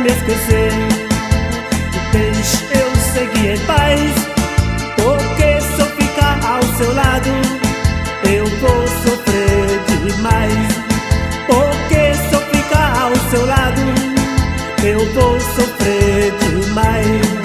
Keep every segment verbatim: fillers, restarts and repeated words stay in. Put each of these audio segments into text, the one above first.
me esquecer. Deixe eu seguir em paz, porque se eu ficar ao seu lado eu vou sofrer demais. Porque se eu ficar ao seu lado eu vou sofrer demais.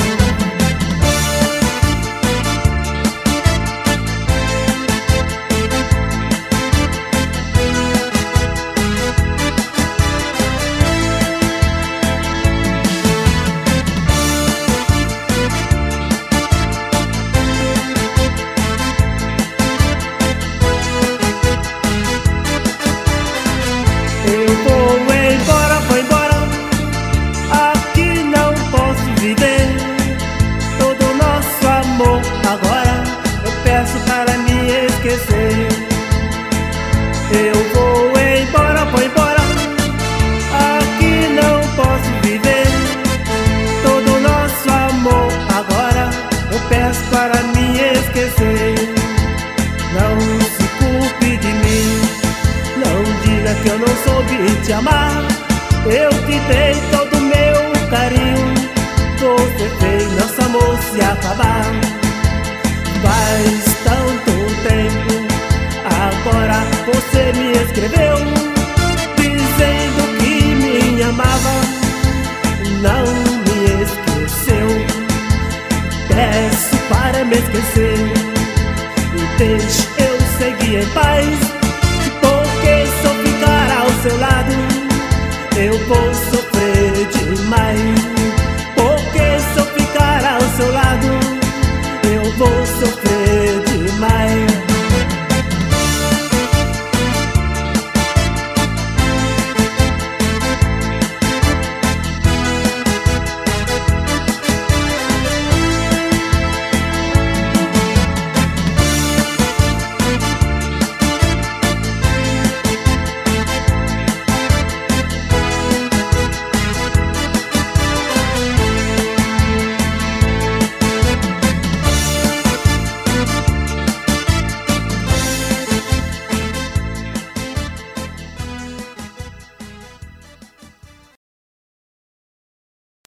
Eu vou embora, vou embora, aqui não posso viver. Todo o nosso amor agora eu peço para me esquecer. Eu vou embora, vou embora, aqui não posso viver. Todo o nosso amor agora eu peço para me esquecer. Não se culpe de mim, não diga que eu não soube te amar. Eu te dei todo o meu carinho, você fez nosso amor se acabar. Faz tanto tempo, agora você me escreveu dizendo que me amava, não me esqueceu. Peço para me esquecer, deixe eu seguir em paz, porque se eu ficar ao seu lado eu vou sofrer